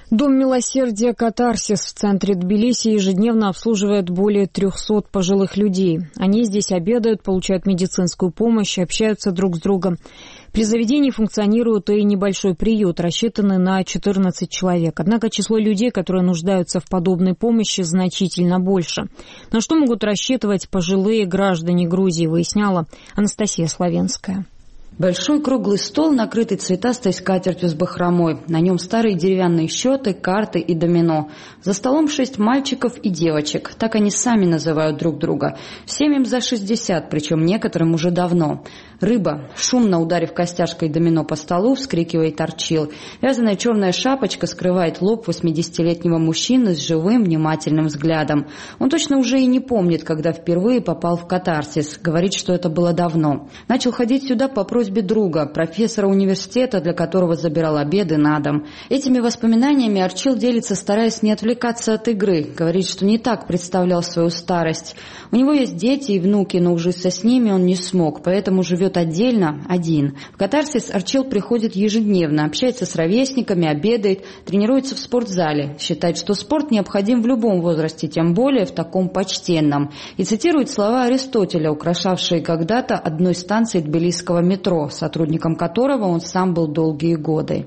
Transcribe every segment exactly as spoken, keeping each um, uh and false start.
Дом милосердия «Катарсис» в центре Тбилиси ежедневно обслуживает более трехсот пожилых людей. Они здесь обедают, получают медицинскую помощь, общаются друг с другом. При заведении функционирует и небольшой приют, рассчитанный на четырнадцать человек. Однако число людей, которые нуждаются в подобной помощи, значительно больше. На что могут рассчитывать пожилые граждане Грузии, выясняла Анастасия Славенская. Большой круглый стол, накрытый цветастой скатертью с бахромой. На нем старые деревянные счеты, карты и домино. За столом шесть мальчиков и девочек. Так они сами называют друг друга. Всем им за шестьдесят, причем некоторым уже давно. Рыба, шумно ударив костяшкой домино по столу, вскрикивает Арчил. Вязаная черная шапочка скрывает лоб восьмидесятилетнего мужчины с живым, внимательным взглядом. Он точно уже и не помнит, когда впервые попал в Катарсис. Говорит, что это было давно. Начал ходить сюда по просьбе друга, профессора университета, для которого забирал обеды на дом. Этими воспоминаниями Арчил делится, стараясь не отвлекаться от игры. Говорит, что не так представлял свою старость. У него есть дети и внуки, но ужиться с ними он не смог, поэтому живет отдельно, один. В Катарсис Арчил приходит ежедневно, общается с ровесниками, обедает, тренируется в спортзале. Считает, что спорт необходим в любом возрасте, тем более в таком почтенном. И цитирует слова Аристотеля, украшавшие когда-то одной станции тбилисского метро, сотрудником которого он сам был долгие годы.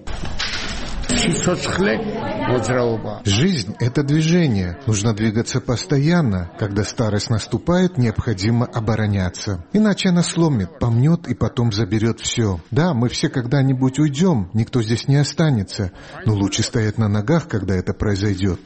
Жизнь – это движение. Нужно двигаться постоянно. Когда старость наступает, необходимо обороняться. Иначе она сломит, помнет и потом заберет все. Да, мы все когда-нибудь уйдем, никто здесь не останется. Но лучше стоять на ногах, когда это произойдет.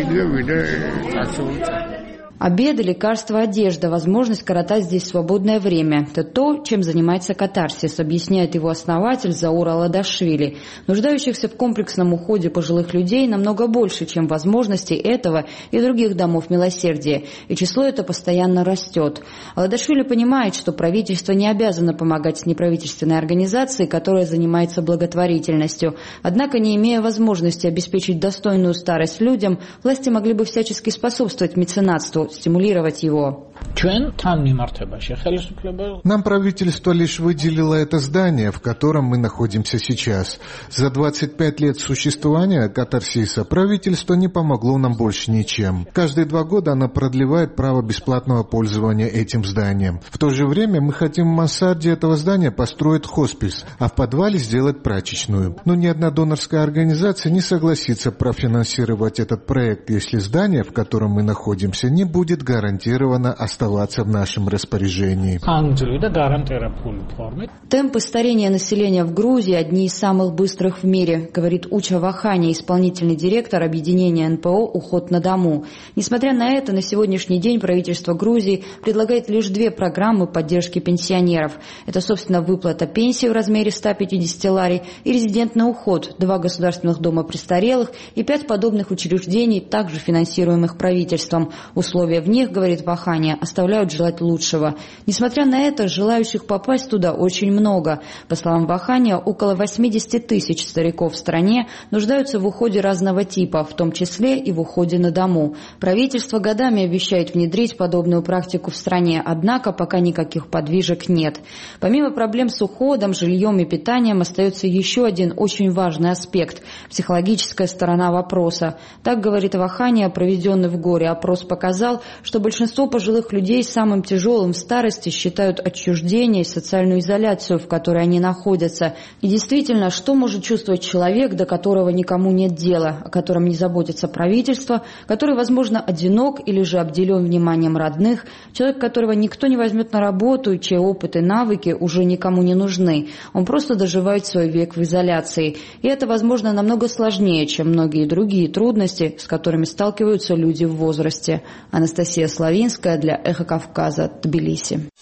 Обеды, лекарства, одежда, возможность коротать здесь свободное время – это то, чем занимается Катарсис, объясняет его основатель Заур Аладашвили. Нуждающихся в комплексном уходе пожилых людей намного больше, чем возможностей этого и других домов милосердия, и число это постоянно растет. Аладашвили понимает, что правительство не обязано помогать с неправительственной организацией, которая занимается благотворительностью. Однако, не имея возможности обеспечить достойную старость людям, власти могли бы всячески способствовать меценатству, стимулировать его. Нам правительство лишь выделило это здание, в котором мы находимся сейчас. За двадцать пять лет существования Катарсиса правительство не помогло нам больше ничем. Каждые два года оно продлевает право бесплатного пользования этим зданием. В то же время мы хотим в мансарде этого здания построить хоспис, а в подвале сделать прачечную. Но ни одна донорская организация не согласится профинансировать этот проект, если здание, в котором мы находимся, не будет гарантированно оставаться в нашем распоряжении. Темпы старения населения в Грузии одни из самых быстрых в мире, говорит Уча Вахани, исполнительный директор объединения эн пэ о «Уход на дому». Несмотря на это, на сегодняшний день правительство Грузии предлагает лишь две программы поддержки пенсионеров. Это, собственно, выплата пенсии в размере ста пятидесяти лари и резидентный уход, два государственных дома престарелых и пять подобных учреждений, также финансируемых правительством. Условия в них, говорит Вахани, оставляют желать лучшего. Несмотря на это, желающих попасть туда очень много. По словам Вахани, около восьмидесяти тысяч стариков в стране нуждаются в уходе разного типа, в том числе и в уходе на дому. Правительство годами обещает внедрить подобную практику в стране, однако пока никаких подвижек нет. Помимо проблем с уходом, жильем и питанием остается еще один очень важный аспект – психологическая сторона вопроса. Так говорит Вахани, проведенный в Горе опрос показал, что большинство пожилых людей самым тяжелым в старости считают отчуждение и социальную изоляцию, в которой они находятся. И действительно, что может чувствовать человек, до которого никому нет дела, о котором не заботится правительство, который, возможно, одинок или же обделен вниманием родных, человек, которого никто не возьмет на работу и чей опыт и навыки уже никому не нужны. Он просто доживает свой век в изоляции. И это, возможно, намного сложнее, чем многие другие трудности, с которыми сталкиваются люди в возрасте. Анастасия Славинская для Эхо Кавказа, Тбилиси.